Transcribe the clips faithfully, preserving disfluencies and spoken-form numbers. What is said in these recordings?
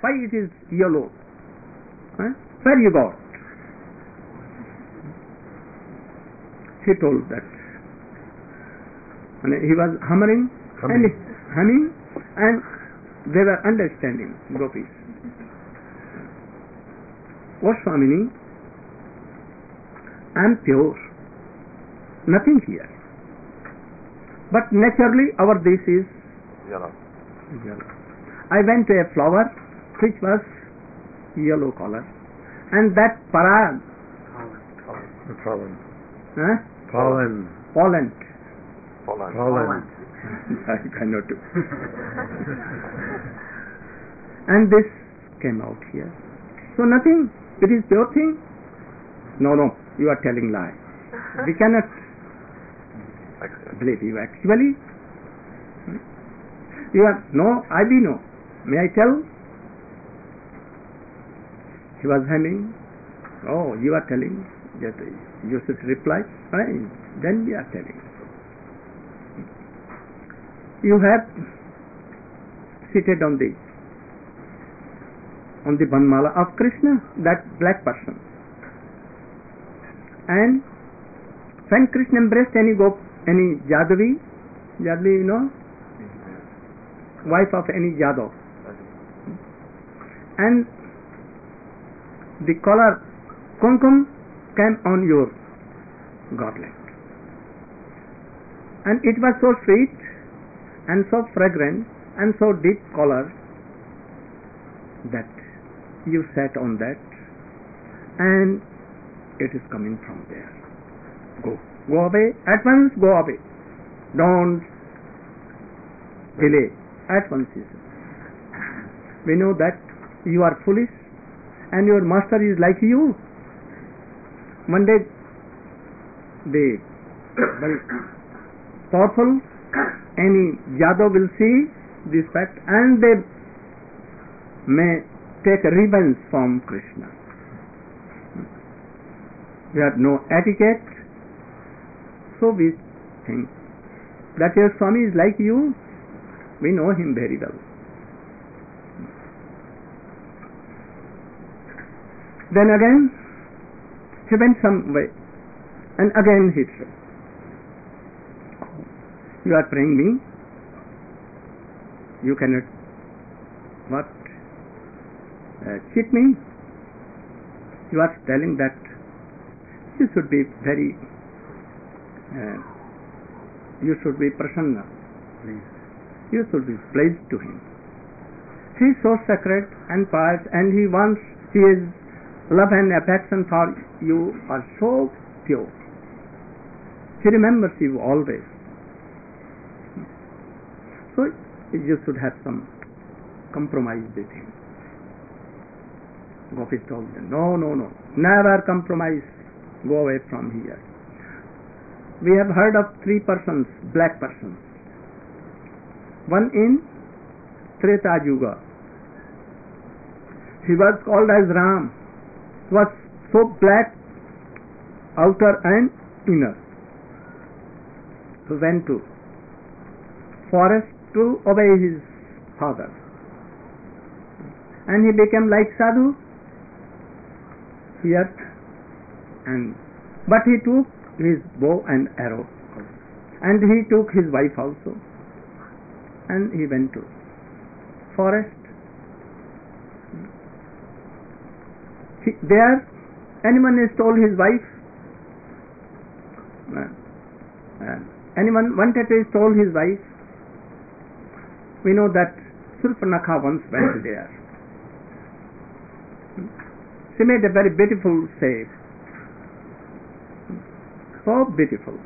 Why it is yellow? Huh? Where you got? He told that. And he was humming Humming. and humming, and they were understanding, gopis. Oh Swamini, I am pure, nothing here. But naturally our this is Yellow. yellow. I went to a flower which was yellow color, and that parag, The pollen. huh? Pollen. pollen, Pollen. Pollen. I cannot do. And this came out here. So nothing. It is pure thing. No, no. You are telling lie. We cannot Excellent. believe you. Actually, you are no. I be no. May I tell? He was humming. Oh, you are telling. That you should reply. Fine. Then we are telling. You have seated on the on the Banmala of Krishna, that black person. And when Krishna embraced any gop, any Jadavi, Jadavi, you know, wife of any Jadav, and the color kumkum came on your goblet, and it was so sweet and so fragrant and so deep color that you sat on that, and it is coming from there. Go. Go away. At once go away. Don't delay. At once he said. We know that you are foolish and your master is like you. One day the very powerful, any Yadav will see this fact and they may take ribbons from Krishna. We have no etiquette, so we think that your Swami is like you. We know him very well. Then again he went some way, and again he said, you are praying me, you cannot what uh, cheat me. You are telling that you should be very uh, you should be prasanna, you should be pleased to him. He is so sacred and pious, and he wants his love and affection for you are so pure. He remembers you always. So you should have some compromise with him. Gopis told them, no, no, no, never compromise. Go away from here. We have heard of three persons, black persons. One in Treta Yuga. He was called as Ram. He was so black, outer and inner. He went to forest to obey his father. And he became like Sadhu here. And but he took his bow and arrow, and he took his wife also, and he went to forest. He, there, anyone stole his wife. Uh, uh, anyone wanted to stole his wife. We know that Surpanakha once went there. She made a very beautiful shape. So beautiful,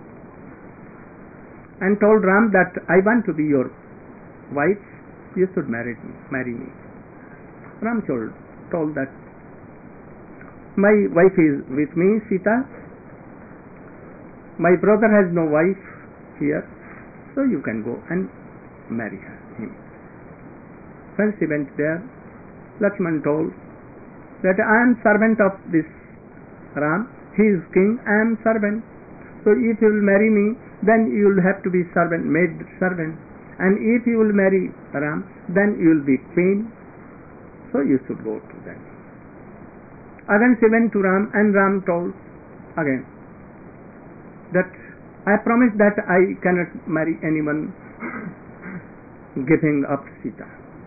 and told Ram that I want to be your wife, you should marry me. Marry me. Ram told, told that my wife is with me, Sita. My brother has no wife here, so you can go and marry her, him. When she went there, Lakshman told that I am servant of this Ram. He is king, I am servant. So if you will marry me, then you will have to be servant, maid servant. And if you will marry Ram, then you will be queen. So you should go to them. Again she went to Ram, and Ram told again that I promise that I cannot marry anyone giving up Sita.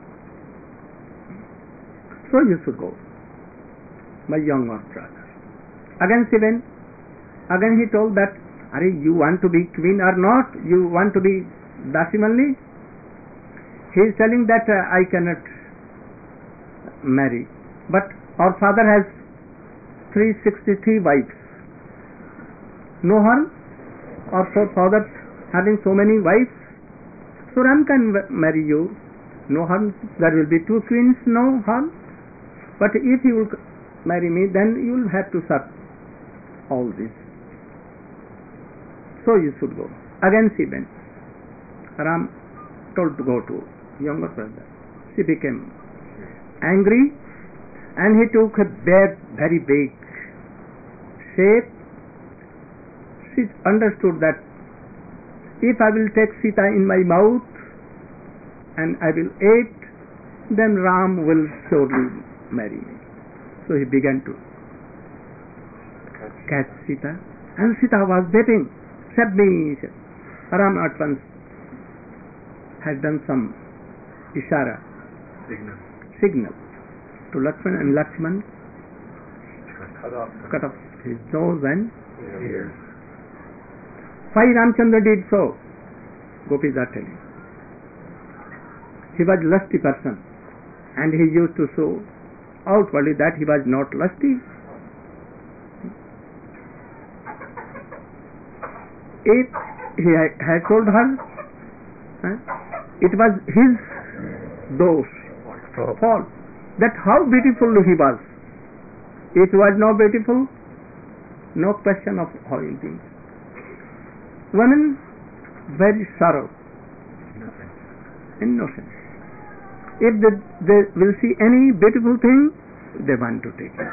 So you should go, my younger brother. Again she went. Again he told that, are you want to be queen or not? You want to be Dasimali? He is telling that uh, I cannot marry. But our father has three hundred sixty-three wives. No harm. Our father having so many wives. So Ram can marry you. No harm. There will be two queens. No harm. But if you will marry me, then you will have to serve all this. So you should go. Again she went. Ram told to go to younger brother. She became angry, and he took a bed, very big shape. She understood that if I will take Sita in my mouth and I will eat, then Ram will surely marry me. So he began to catch Sita, and Sita was weeping. Save me. Ram at once had done some ishara, Signal. signal to Lakshman, and Lakshman Cut off. cut off his nose and Ears. why Ramchandra did so? Gopis are telling. He was lusty person, and he used to show outwardly that he was not lusty. If he had told her, huh, it was his dosh, Oh. fault, that how beautiful he was. If he was not beautiful, no question of how he thinks. Women very sorrow, innocent. If they, they will see any beautiful thing, they want to take it.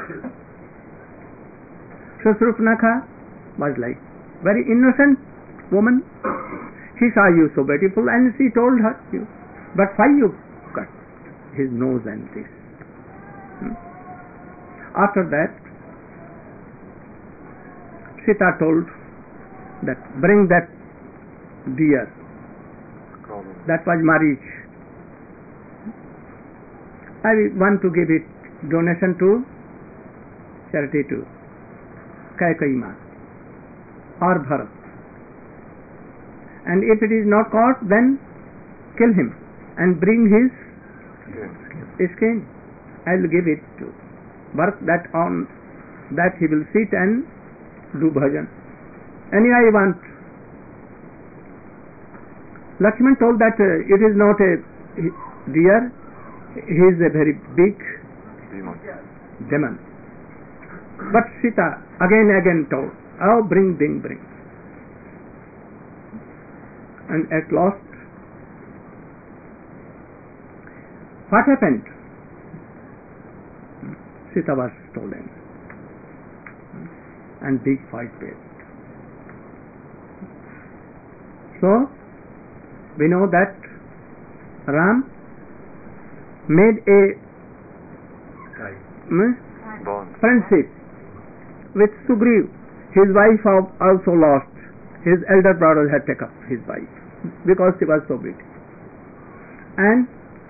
So Surpanakha was like very innocent woman. She saw you so beautiful, and she told her, you, but why you cut his nose and this? Hmm? After that, Sita told that bring that deer. That was marriage. I want to give it donation to charity to Kaikeyi Ma or Bharat. And if it is not caught, then kill him and bring his skin. I will give it to Bharat, that on that he will sit and do bhajan. Anyway, I want. Lakshman told that uh, it is not a deer, he is a very big Demon. demon. But Sita again again told, oh, bring, bring, bring. And at last, what happened? Sita was stolen, and big fight there. So, we know that Ram made a hmm, Bond. friendship with Sugriv. His wife also lost. His elder brother had taken up his wife because she was so beautiful. And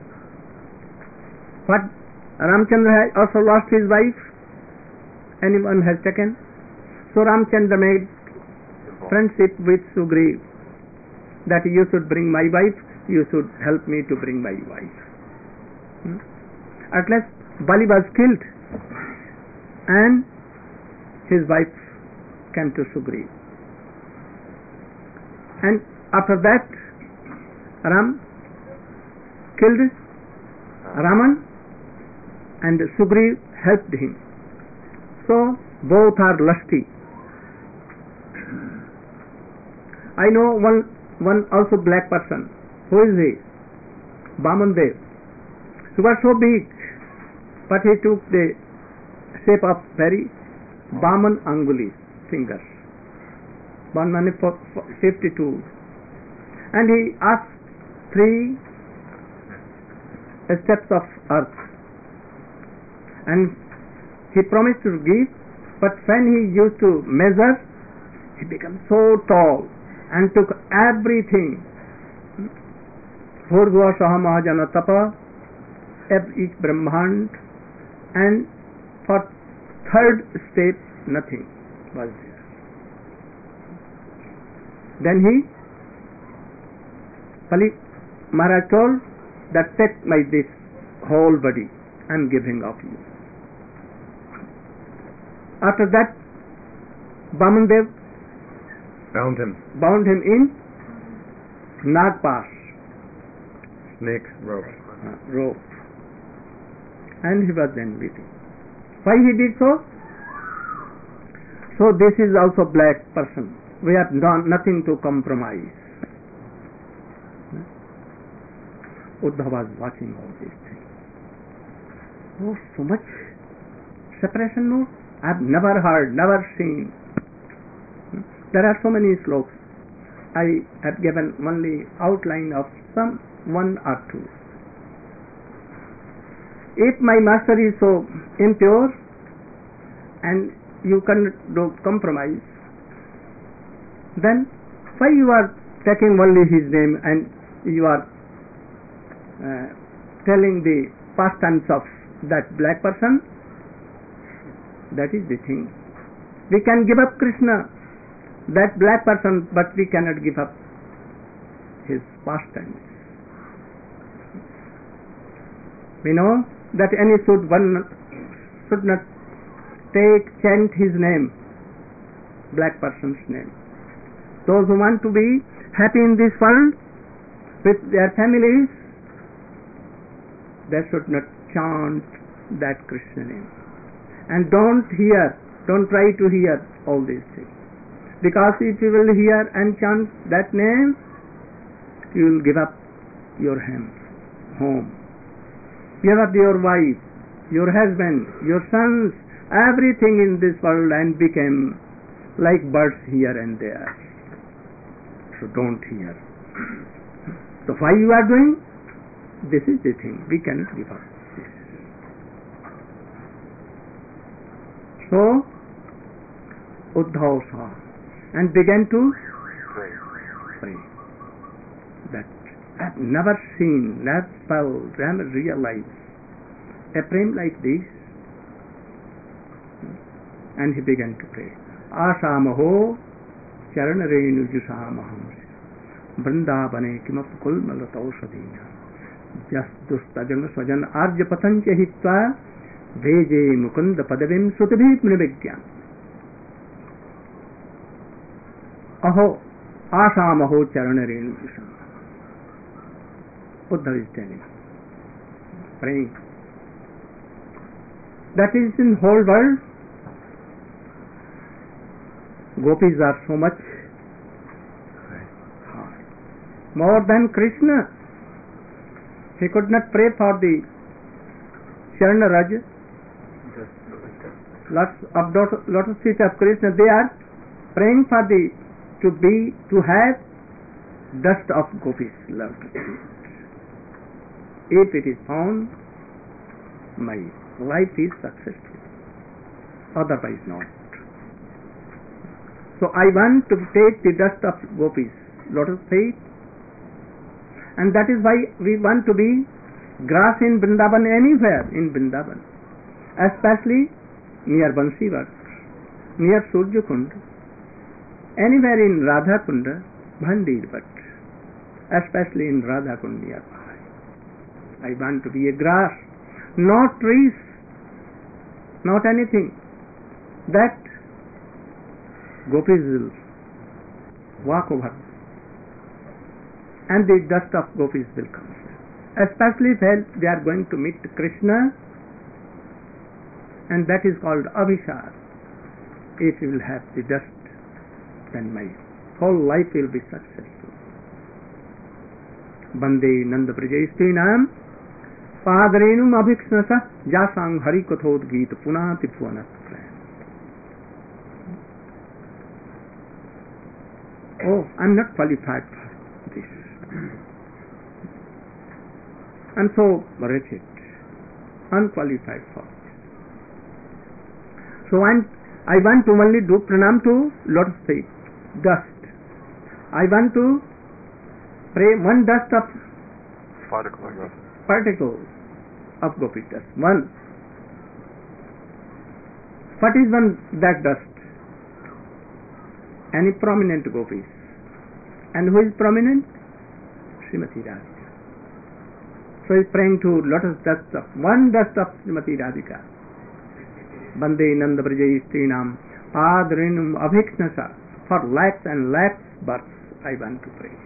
what Ramchandra has also lost his wife. Anyone has taken. So Ramchandra made friendship with Sugriv, that you should bring my wife, you should help me to bring my wife. Hmm? At last Bali was killed, and his wife came to Sugriv. And after that, Ram killed Raman, and Sugriv helped him. So both are lusty. I know one one also black person. Who is he? Baman Dev. He was so big, but he took the shape of very Baman Anguli fingers. One man fifty-two. And he asked three steps of earth and he promised to give, but when he used to measure, he became so tall and took everything. Bhurgva Saha Mahajana Tapa, each Brahmand, and for third step nothing was there. Then he, Pali Maharaj told that take my this whole body, I am giving of you. After that, Bamandev Bound him. bound him in Nagpas, Snake rope. uh, rope, and he was then waiting. Why he did so? So this is also black person. We have done nothing to compromise. Uddhava was watching all these things. Oh, so much separation mode? I have never heard, never seen. There are so many slokas. I have given only outline of some one or two. If my master is so impure and you cannot do compromise, then why you are taking only his name and you are uh, telling the pastimes of that black person? That is the thing. We can give up Krishna, that black person, but we cannot give up his pastimes. We know that any should one should not take chant his name, black person's name. Those who want to be happy in this world with their families, they should not chant that Krishna name. And don't hear, don't try to hear all these things. Because if you will hear and chant that name, you will give up your home, home. Give up your wife, your husband, your sons, everything in this world, and become like birds here and there. So don't hear. So why you are doing? This is the thing. We cannot give up this. So Uddhava saw and began to Pray. pray. That I have never seen, never felt, never realized a prem like this. And he began to pray. Asamaho charanarenu jusamaham vrindavane kimap kulmalatausadina jas dustajana swajan arja patancha hitva veje mukunda padavim sutibhit mnivegyan. Aho asamaho charanarenu jusam. Uddhava is telling, praying. That is in whole world. Gopis are so much hard. More than Krishna. He could not pray for the Charana Raj. Lots of lotus feet of Krishna, they are praying for the to be to have dust of Gopis lotus feet. If it is found, my life is successful. Otherwise not. So I want to take the dust of Gopis lotus feet, and that is why we want to be grass in Vrindavan, anywhere in Vrindavan, especially near Bansivat, near Surya Kund, anywhere in Radha Kunda, Bhandir, but especially in Radha Kund nearby. I want to be a grass, not trees, not anything. That Gopis will walk over, and the dust of Gopis will come. Especially when they are going to meet Krishna, and that is called Abhishar. If you will have the dust, then my whole life will be successful. Bande Nanda Prajaistinam Padarenum Abhiksnasa Jasang Hari Kathod Geet Punati Puanat. Oh, I'm not qualified for this. I'm so wretched, unqualified for this. So I'm, I want to only do pranam to lotus feet, dust. I want to pray one dust of Particle. particle of gopi dust. One. What is one that dust? Any prominent gopis. And who is prominent? Srimati Radhika. So he is praying to lotus dust of one dust of Srimati Radhika. Bande Nanda Brajai Strinam Adrinum Abhiksnasa. For lakhs and lakhs births I want to pray.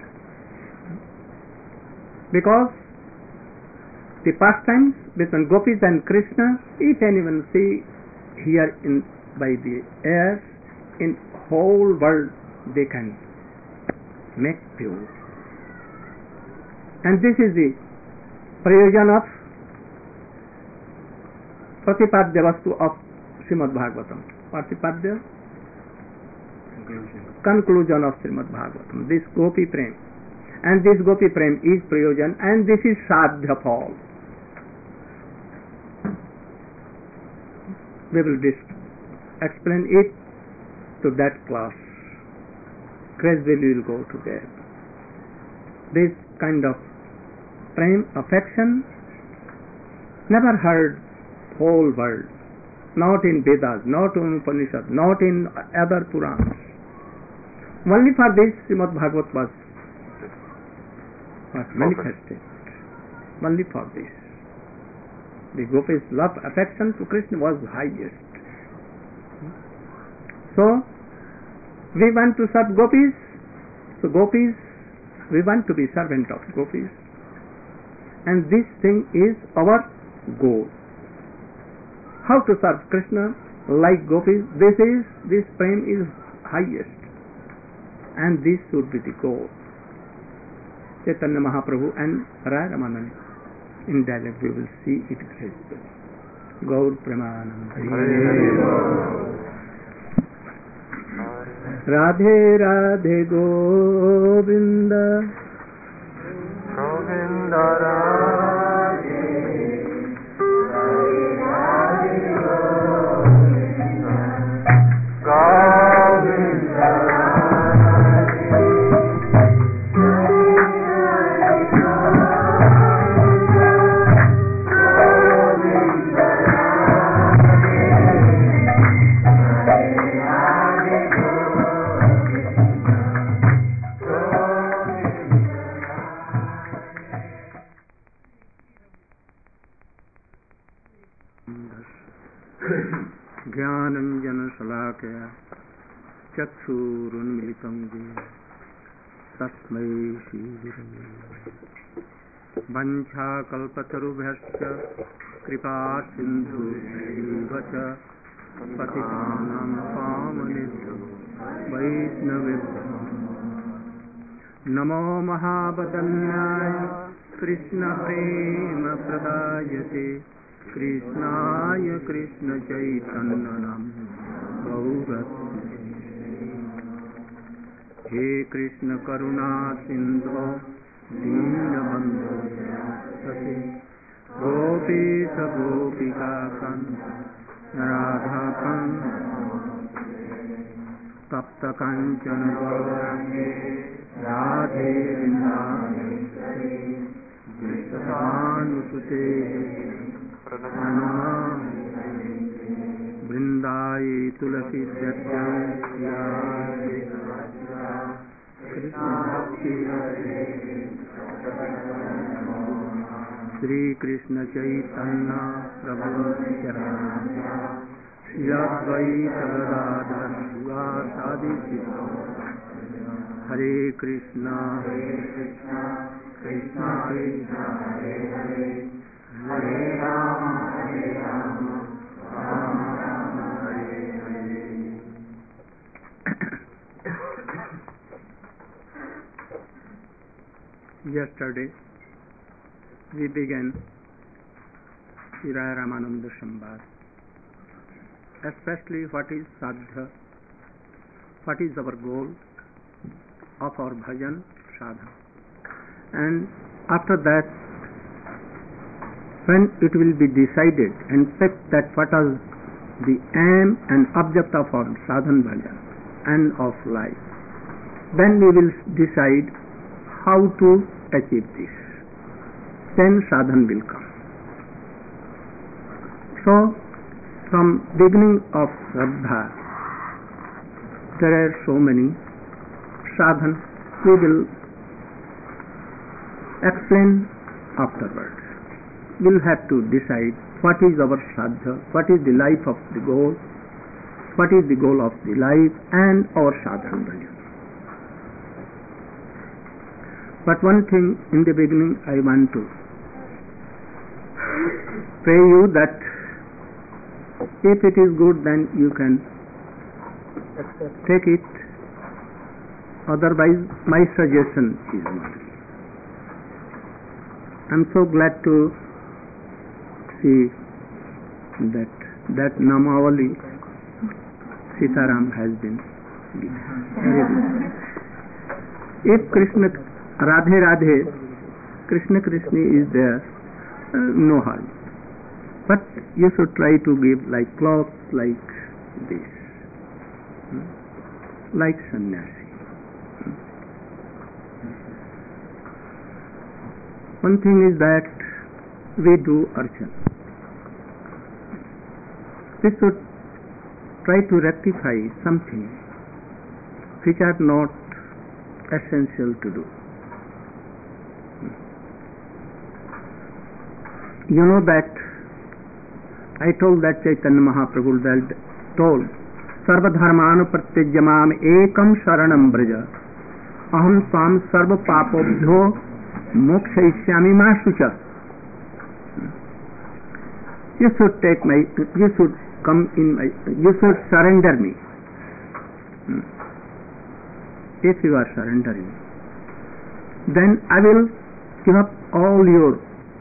Because the pastimes between gopis and Krishna, if anyone see here in by the air, in whole world they can make pure. And this is the prayojan of Pratipadya Vastu of Srimad Bhagavatam. Pratipadya? Conclusion of Srimad Bhagavatam. This Gopi Prem. And this Gopi Prem is prayojan, and this is Sadhya Phal. We will dis- explain it to that class. Gradually we will go to there. This kind of prem, affection, never heard whole world. Not in Vedas, not in Upanishads, not in other Puranas. Only for this Srimad Bhagavat was, was manifested. Only for this. The gopis' love, affection to Krishna was highest. So, we want to serve gopis. So gopis, we want to be servant of gopis. And this thing is our goal. How to serve Krishna like gopis? This is, this prem is highest. And this should be the goal. Chaitanya Mahaprabhu and Radha Ramananda. In dialect we will see it gradually. Gaur Premanand. Radhe Radhe Govinda Govinda Radhe Radhe Govinda Govinda Shalakhya Chakshurunmilitam Jena Tasmai Shri Gurave Vancha Kalpatarubhyascha Kripa Sindhu Vacha Patitanam Pavanebhyo Vaishnavebhyo Namo Mahabhadanyaya Krishna Prema Pradayate Krishnaya Krishna Chaitanyanam Gaurati He Krishna Karuna Sindhu Dinabandhu Sati Gopisa Gopika Kanta Radha Kanta Tapta Kanchana Gaurangi Radhe Vindhameswari Vishwanusute Vrindaye Tulasi Jatya Krishna Bhakti Shri Krishna Chaitanya Prabhu Nityananda Shri Advaita Gadadhar Sivasadi Hare Krishna Hare Krishna Krishna Krishna Hare Hare Hare Rama, Hare Rama, Rama Rama, Hare Hare. Yesterday we began Siraya Ramananda Sambhad, especially what is sadhya, what is our goal of our bhajan sadhana, and after that, when it will be decided and picked that what are the aim and object of our sadhan bhajan, end of life. Then we will decide how to achieve this. Then sadhan will come. So, from beginning of Shraddha, there are so many sadhan. We will explain afterwards. We'll have to decide what is our sadha, what is the life of the goal, what is the goal of the life, and our sadhan bhajan. But one thing in the beginning I want to pray you that if it is good, then you can take it. Otherwise, my suggestion is not. I'm so glad to see that that Namavali Sitaram has been given. Very good. If Krishna Radhe Radhe, Krishna Krishna is there, uh, no harm. But you should try to give like cloth, like this, hmm? like sannyasi. Hmm? One thing is that we do archan. We should try to rectify something which are not essential to do. You know that I told that Chaitanya Mahaprabhu that told Sarva dharmanu pratyajamam ekam sharanam braja aham swam sarva papobhyo mokshayishyami ma shucha. You should take my, you should come in my, you should surrender me. If you are surrendering, then I will give up all your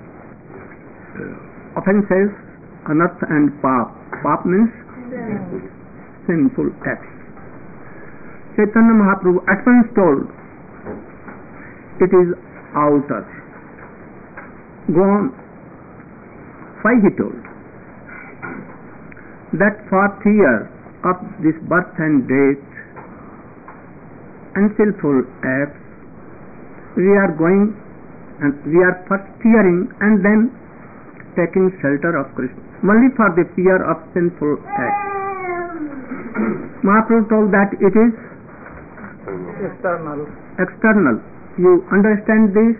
offenses, anartha and pap. Pap means sinful acts. Chaitanya Mahaprabhu at once told, it is outer. Go on. Why he told? That for fear of this birth and death and sinful acts, we are going and we are first fearing and then taking shelter of Krishna. Only for the fear of sinful acts. Mahaprabhu told that it is external. External. You understand this?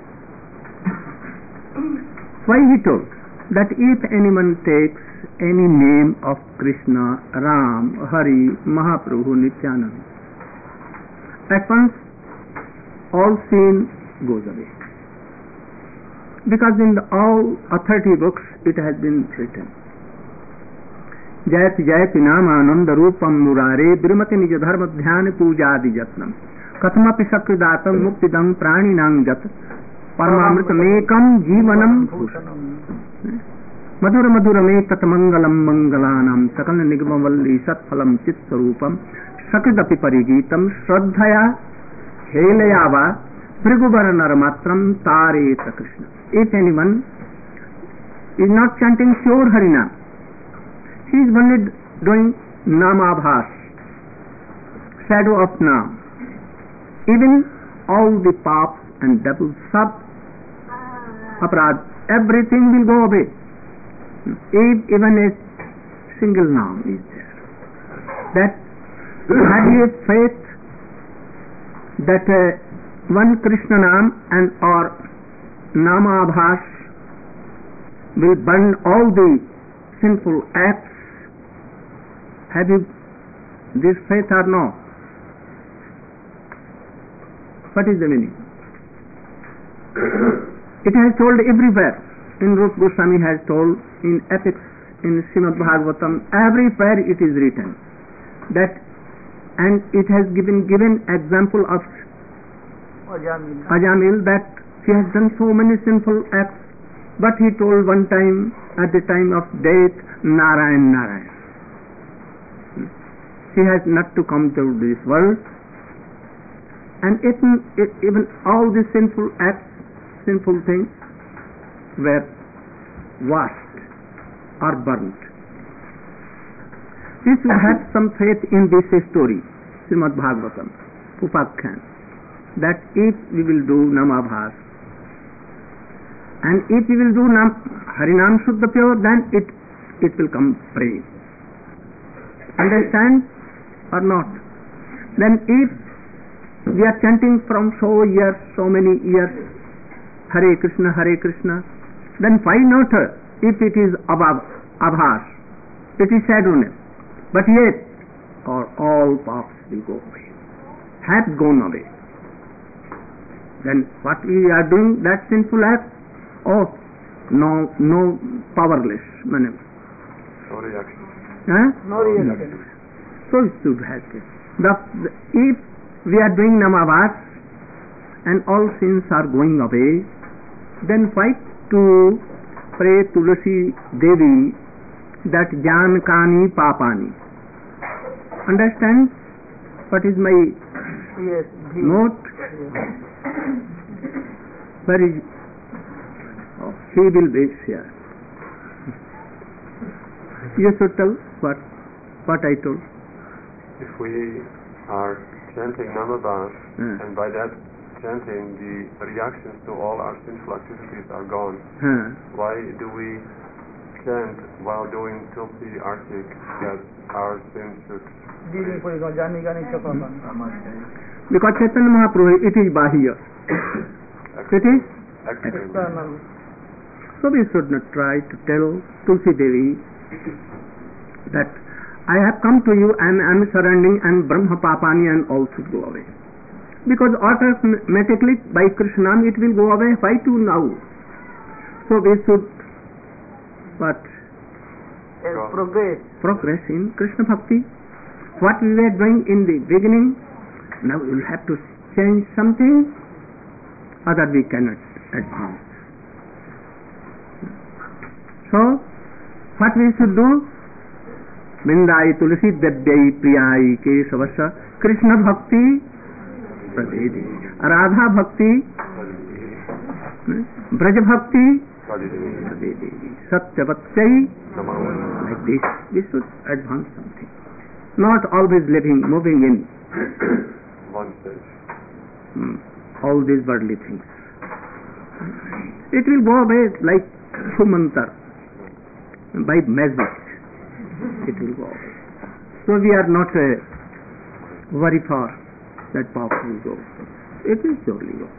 Why he told? That if anyone takes any name of Krishna, Ram, Hari, Mahaprabhu, Nityananda, at once all sin goes away. Because in the all authority books it has been written, Jayati Jayati Namananda Rupam Murare Birmati Nija Dharma Dhyana Pujadi Jatnam Kathamapi Sakridatam Muktidam Praninang Jat Paramamritamekam Jivanam Madhura Madhura Metat Mangalam Mangalanam Sakala Nigmavalli Satphalam Chitsarupam Sakridapi Parigitam Shraddhaya Helayava Prigubaranamatram Tareta Krishna. If anyone is not chanting pure Harinam, he is only doing Namabhas, shadow of Nam. Even all the paps and devils, sab, aparad, everything will go away. If even a single Nam is there. That have you faith that uh, one Krishna Nam and or Namabhas will burn all the sinful acts? Have you this faith or no? What is the meaning? It has told everywhere. In Rupa Goswami has told, in epics, in Srimad Bhagavatam, everywhere it is written that, and it has given given example of Ajamil. Ajamil that he has done so many sinful acts, but he told one time at the time of death, Narayan, Narayan. He has not to come to this world, and even, even all the sinful acts, sinful things were washed or burnt. She should have some faith in this story, Srimad Bhagavatam, Upakhyan, that if we will do Namabhas, and if we will do Nam, Harinam Shuddha Pure, then it, it will come praise. Understand or not? Then if we are chanting from so years, so many years, Hare Krishna, Hare Krishna, then why not uh, if it is above, abhas, it is sadness, but yet or all paths will go away, have gone away. Then what we are doing, that sinful act, oh, no, no, powerless, man. No reaction. Huh? No reaction. So it should have it. The, the, if we are doing Namavas and all sins are going away, then why to pray Tulasi Devi that Jan Kani Papani? Understand what is my Yes. He, note? yes. Where is oh, he will be here. You should tell what what I told. If we are chanting Namabhas, Hmm. and by that chanting the reactions to all our sinful activities are gone, Huh. why do we chant while doing Tulsi Artik that our sins should... Dini Puriga, Jani Gani Chapapa. Because Chaitanya Mahaprabhu, it is Bahya. It is External. External. So we should not try to tell Tulsi Devi that I have come to you and I am surrendering and Brahma Papani and all should go away. Because automatically by Krishna it will go away. Why to now? So we should but Yes, progress. progress in Krishna Bhakti. What we were doing in the beginning, now we will have to change something, other we cannot advance. So, what we should do? Vindai Tulasi Devyai Priyai Kesavasa Krishna Bhakti Pradedi Radha Bhakti Braja Bhakti Pradedi Satyavatsai. Like this, we should advance something. Not always living, moving in One stage. hmm, all these worldly things. It will go away like Sumantar, by magic. It will go away. So we are not uh, worried for that path will go. It will surely go.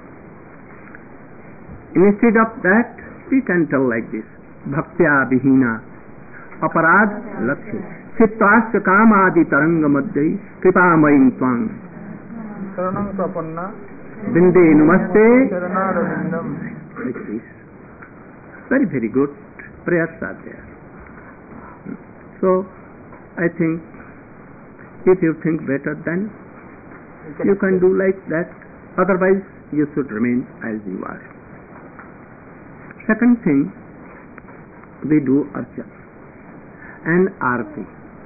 Instead of that, we can tell like this: Bhaktya Vihina Aparad Lakshya Chittasya Kamadi Taranga Madhya Kripamayim Twang Saranam Sapanna. Binde Namaste. Sharanarvindam. Like this. Very, very good prayers are there. So, I think if you think better, then you can do like that. Otherwise, you should remain as you are. Second thing, we do archa and arti.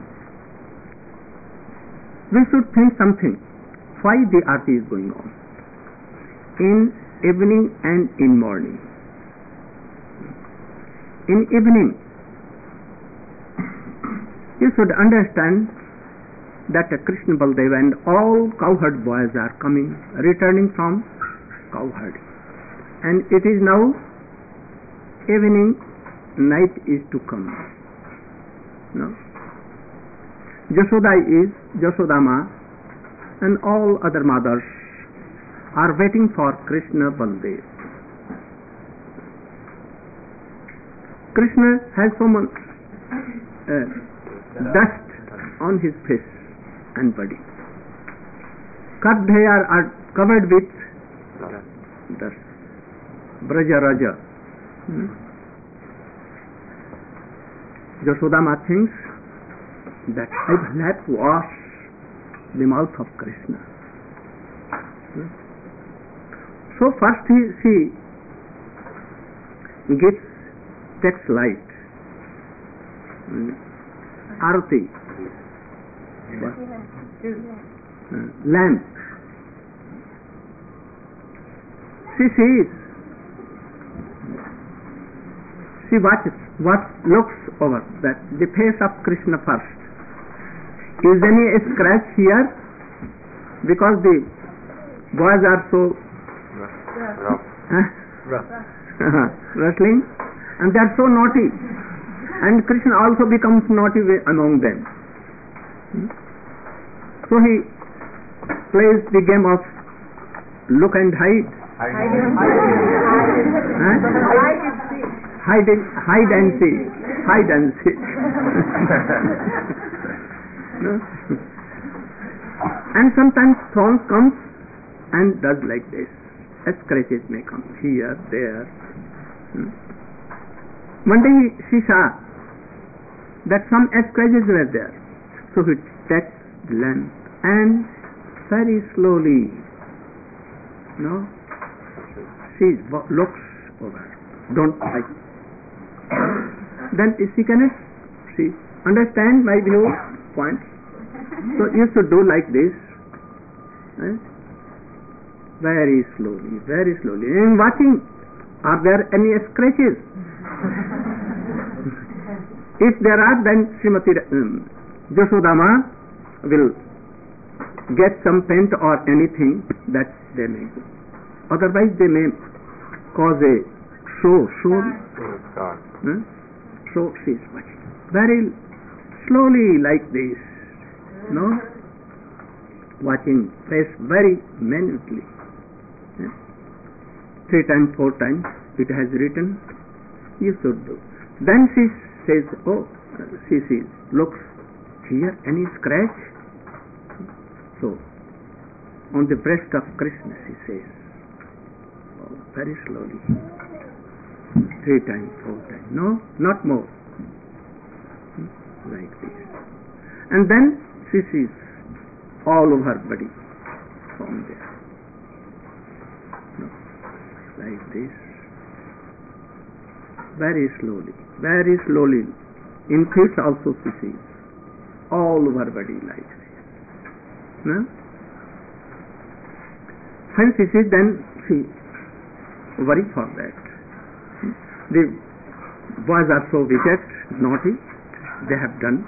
We should think something. Why the arti is going on? In evening and in morning. In evening, you should understand that Krishna Baldev and all cowherd boys are coming, returning from cowherd. And it is now evening, night is to come. No? Jashoda is, Jashodama and all other mothers are waiting for Krishna Baldev. Krishna has so much uh, dust on his face and body. Kadhe are, are covered with dust. Braja Raja. Hmm? Jashodama thinks that I will have to wash the mouth of Krishna. Hmm? So first he, she gives, takes light. Hmm? Arati. What? Uh, lamp. She sees. She watches what looks over that the face of Krishna first. Is any scratch here? Because the boys are so Rough. huh, Rough. wrestling, and they are so naughty, and Krishna also becomes naughty wi- among them. Hmm? So he plays the game of look and hide, huh? hide, and, hide and seek, hide and seek. No? And sometimes thorns comes and does like this. Scratches may come here, there. Hmm. One day he, she saw that some scratches were there. So he takes the lamp and very slowly, no, she wo- looks over. Don't like. Then she cannot see. Understand my view point. So you should do like this. Eh? Very slowly, very slowly. In watching, are there any scratches? If there are, then Srimati um, Yashodama will get some paint or anything that they may do. Otherwise, they may cause a show, show. God. Huh? So she is watching. Very slowly like this. No? Watching face very minutely. Huh? Three times, four times it has written. You should do. Then she says, oh, she sees, looks here, any scratch? So, on the breast of Krishna, she says, oh, very slowly. Three times, four times. No, not more. Like this. And then she sees all of her body from there. No. Like this. Very slowly. Very slowly. In feet also she sees all of her body like this. No? When she sees, then she worries for that. The boys are so wicked, naughty, they have done.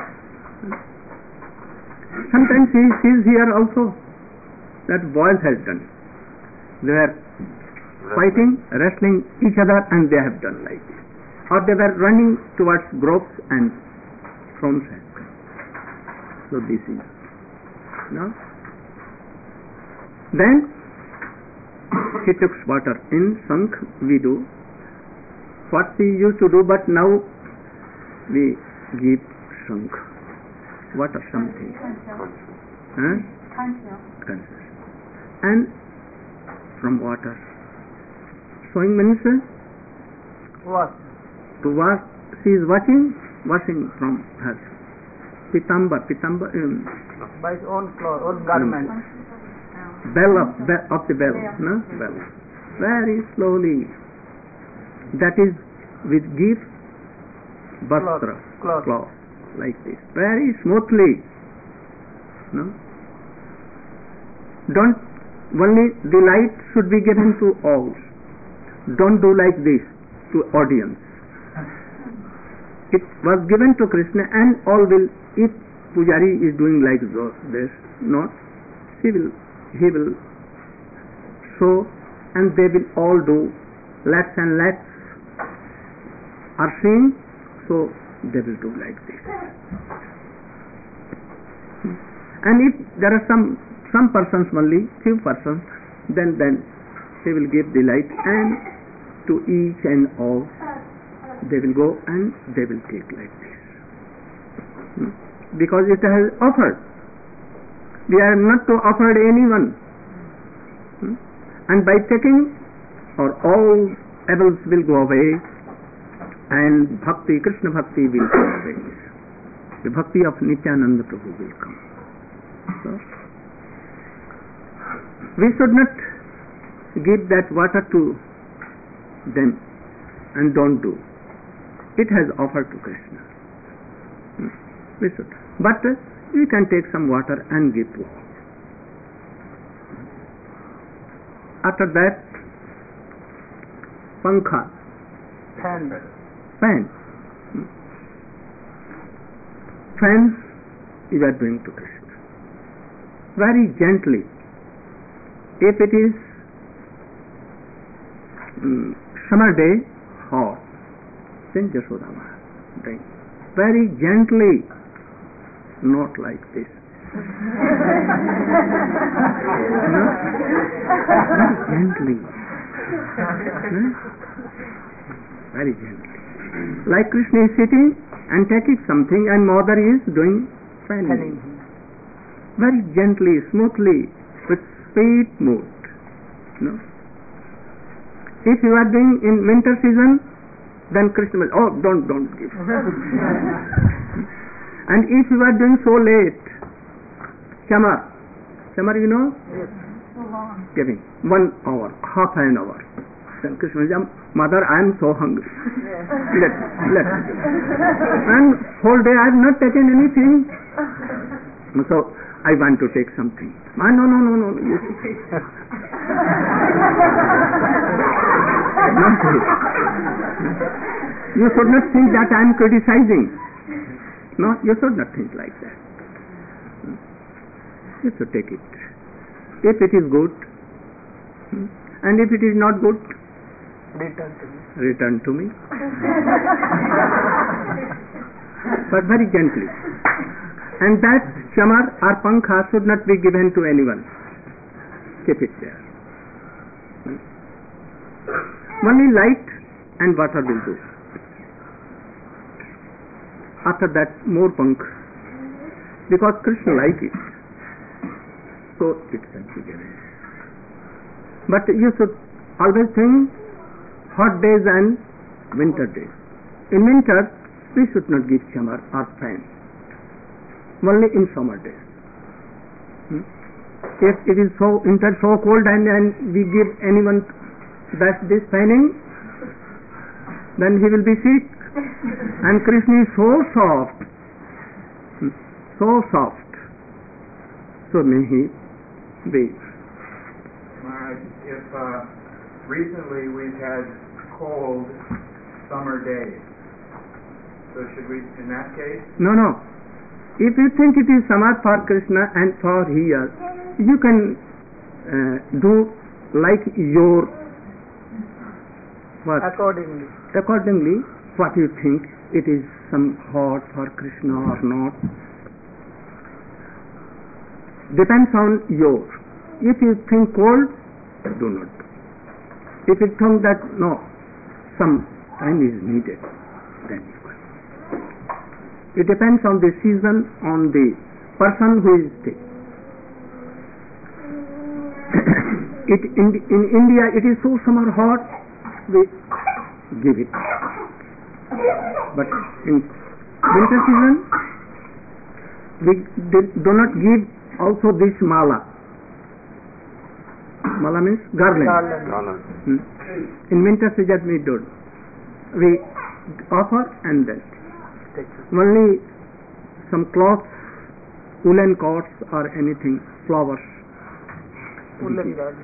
Sometimes she sees here also that boys has done. They were fighting, wrestling each other, and they have done like this. Or they were running towards groups and from side. So this is, no? Then she took water in Sankh, we do what we used to do, but now we give Sankh, water something. Huh? Conscious. And from water. Sowing means What? to wash. She is washing, washing from her pitamba, pitamba, um, By his own clothes, own garment. bell of, bell of the bell, no? Bell. Very slowly. That is with give bastra, Cloth. cloth, like this. Very smoothly. No? Don't, only the light should be given to all. Don't do like this to audience. It was given to Krishna and all will, if Pujari is doing like this, not, he will, he will show and they will all do. Laps and laps are seen, so they will do like this. And if there are some some persons only, few persons, then then they will give the light, and to each and all they will go and they will take like this. Hmm? Because it has offered. We are not to offer anyone. Hmm? And by taking, or all evils will go away, and bhakti, Krishna bhakti will go away. The bhakti of Nityananda Prabhu will come. So, we should not give that water to them and don't do. It has offered to Krishna. Hmm. We should. But uh, we can take some water and give to all. After that, pankha, Fan. fan. Hmm. Fans you are doing to Krishna. Very gently. If it is um, summer day, hot, then Yashodama doing very gently, not like this. No? Very gently. No? Very gently. Like Krishna is sitting and taking something and mother is doing fanning. Very gently, smoothly, with sweet mood. No? If you are doing in winter season, then Krishna will, oh, don't, don't give. And if you are doing so late, Chamar, Chamar you know? Yes. Giving one hour, half an hour. Then Krishna will say, mother, I am so hungry. Let, let me give. And whole day I have not taken anything. So I want to take something. Ah, no, no, no, no. You not this. You should not think that I am criticizing. No, you should not think like that. You should take it. If it is good, and if it is not good, Return to me. return to me. But very gently. And that chamar or pankha should not be given to anyone. Keep it there. Only light and water will do. After that, more pankh. Because Krishna likes it. So it can be given. But you should always think hot days and winter days. In winter, we should not give chamar or fan. Only in summer days. Hmm? If it is so winter so cold and, and we give anyone that this fanning, then he will be sick. And Krishna is so soft, hmm? so soft. So may he be. Maharaj, if uh, recently we've had cold summer days, so should we, in that case? No, no. If you think it is samad for Krishna and for here, you can uh, do like your what? Accordingly. Accordingly, what you think it is some hot for Krishna or not. Depends on your. If you think cold, do not. If you think that no, some time is needed, then you can. It depends on the season, on the person who is sick. it in, in India it is so summer hot, we give it. But in winter season, we do not give also this mala. Mala means garland. Garland. Hmm. In winter season we do. We offer and then only some cloths, woolen coats or anything, flowers. Woolen garland.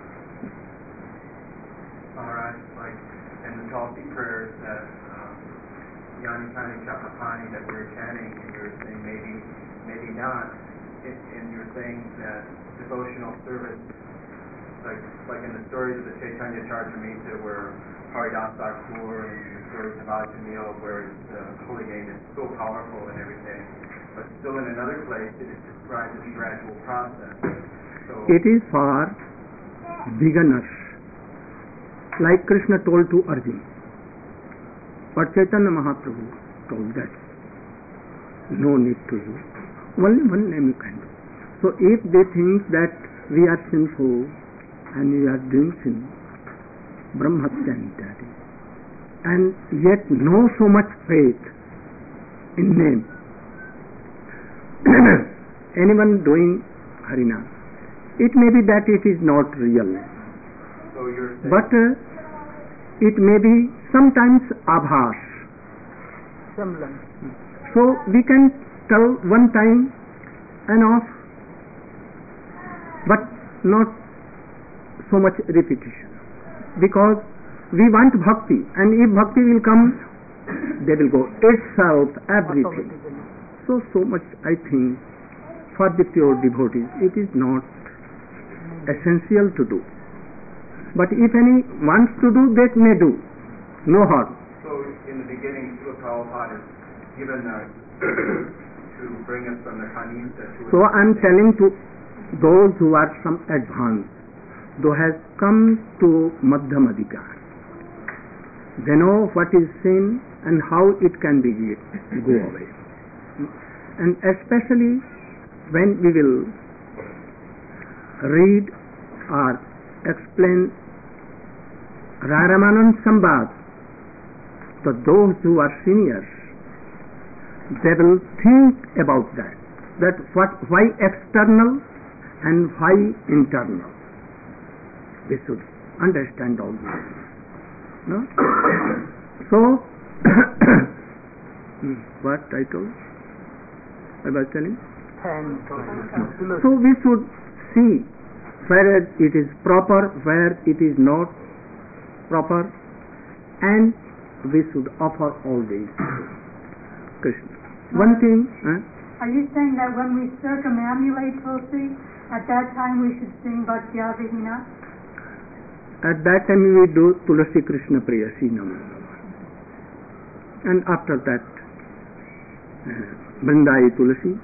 Alright, like in the Tulsi prayers that um, Yani Pani Chapapani that we were chanting, and you were saying maybe, maybe not, it, and you were saying that devotional service, like like in the stories of the Chaitanya Charitamrita where Haridas Thakur and the stories of Ajamil where the holy name is so powerful and everything, but still in another place it is described as a gradual process. So It is for beginners, like Krishna told to Arjuna. But Chaitanya Mahaprabhu told that no need to you. Only one name you can do. So if they think that we are sinful and we are doing sin, Brahmatya Ityadi, and yet no so much faith in name. Anyone doing Harinam, it may be that it is not real, so you're saying but uh, it may be sometimes abhas. Semblance. So we can tell one time and off, but not so much repetition, because we want bhakti, and if bhakti will come, they will go itself, everything. Automatically. so, so much, I think, for the pure devotees, it is not essential to do. But if any wants to do, that may do. No harm. So, in the beginning, Srila Prabhupada is given uh, to bring us from the Kanista to... So, I am telling to those who are some advanced, those has come to Madhyamadikar. They know what is sin and how it can be go away. And especially when we will read or explain Raramanand Sambad to those who are seniors, they will think about that. That what, why external and why internal. They should understand all this. No? So, what I told? I was telling? And So we should see where it is proper, where it is not proper, and we should offer all these. Krishna. One thing. Huh? Are you saying that when we circumambulate Tulsi, at that time we should sing Bhaktya Vihina? At that time we do Tulasi Krishna Priyasi Namo. And after that, uh, Vrindai Tulasi.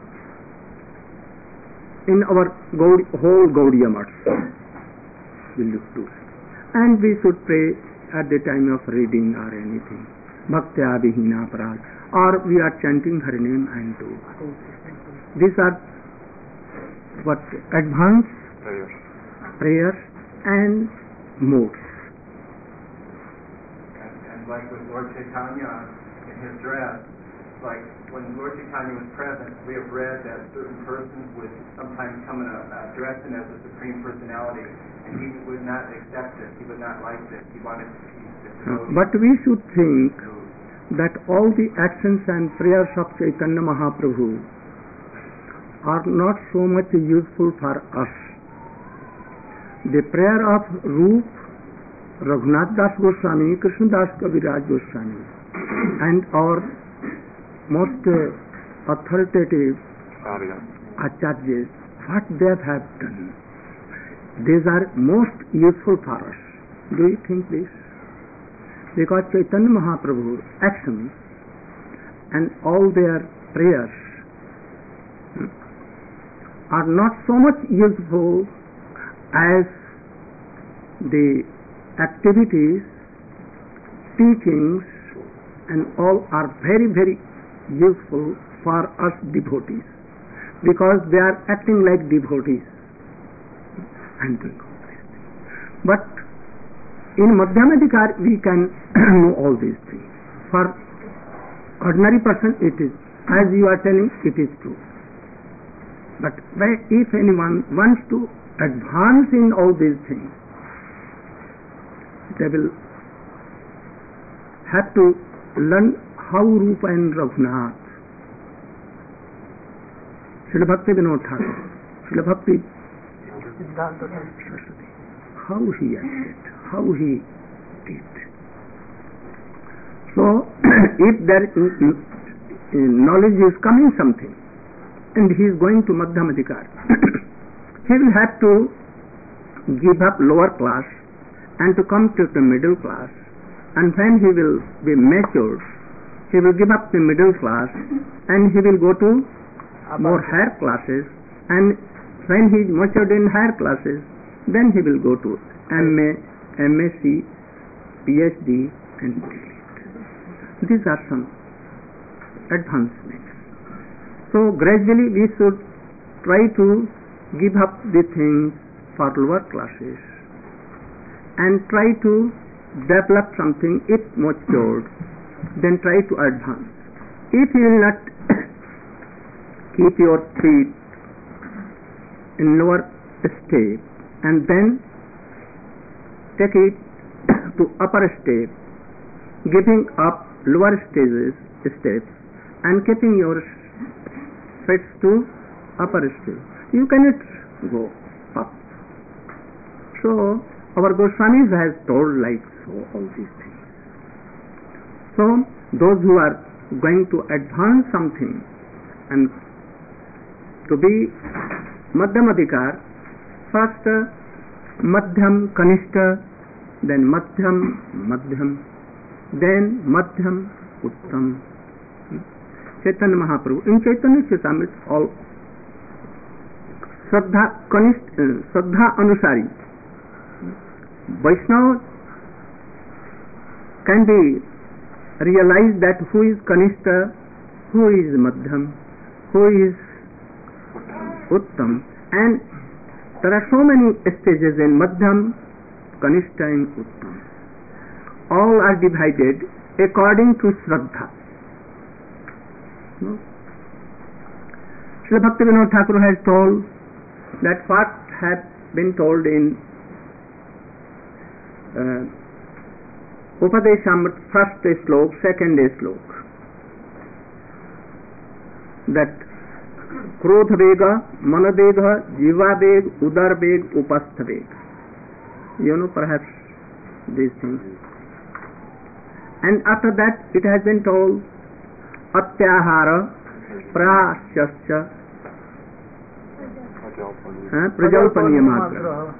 In our Gaudi, whole Gaudiya Math, we look to. And we should pray at the time of reading or anything. Bhaktya Vihina Parad. Or we are chanting her name and do. These are what advanced Prayers. prayers and modes. And, and like with Lord Chaitanya in his dress, like when Lord Chaitanya was present, we have read that certain persons would sometimes come in a, uh, dressed in as a Supreme Personality, and he would not accept it. He would not like this. He wanted to keep the devotees. But we should think that all the actions and prayers of Chaitanya Mahaprabhu are not so much useful for us. The prayer of Rup, Raghunath Das Goswami, Krishna Das Kaviraj Goswami, and our most uh, authoritative Arya. acharyas, what they have done, these are most useful for us. Do you think this? Because Chaitanya Mahaprabhu's actions and all their prayers are not so much useful as the activities, teachings, and all are very, very useful for us devotees, because they are acting like devotees and doing all these things. But in Madhyamadikar we can know all these things. For ordinary person it is, as you are telling, it is true. But if anyone wants to advance in all these things, they will have to learn how Rupa and Raghunath, Srila Bhakti Vinod Thakur, Srila Bhakti, how he acted, how he did. So, if there is knowledge is coming something, and he is going to Madhyamadikar, he will have to give up lower class and to come to the middle class, and when he will be matured, he will give up the middle class and he will go to more higher classes, and when he is matured in higher classes, then he will go to M A, M S c, P H D and D Litt. These are some advancements. So gradually we should try to give up the things for lower classes and try to develop something. If matured, then try to advance. If you will not keep your feet in lower step and then take it to upper step, giving up lower stages, steps, and keeping your feet to upper step, you cannot go up. So our Goswamis has told like so all these things. So those who are going to advance something and to be Madhyam Adhikar, first uh, Madhyam Kanishta, then Madhyam Madhyam, then Madhyam Uttam. Chaitanya Mahaprabhu, in Chaitanya Charitamrita, all Shraddha Kanishta, uh, Shraddha Anusari, Vaishnava can be realized that who is Kanishta, who is Madhyam, who is Uttam, and there are so many stages in Madhyam, Kanishta and Uttam. All are divided according to Shraddha. No? Srila Bhaktivinoda Thakur has told that what had been told in uh, Upadeshamrita first slok, second slok, that Krodha Vega, Manadega, Jiva Veg, Udar Veg, Upastha Veg. You know perhaps these things. And after that it has been told Atyahara, Prasyascha, Prajalpaniya Madra.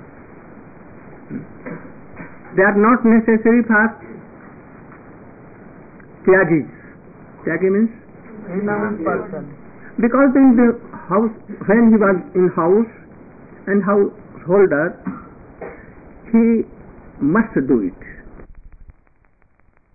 They are not necessary for Tyagis. Tyagi means? Renowned person. Because in the house, when he was in house and householder, he must do it.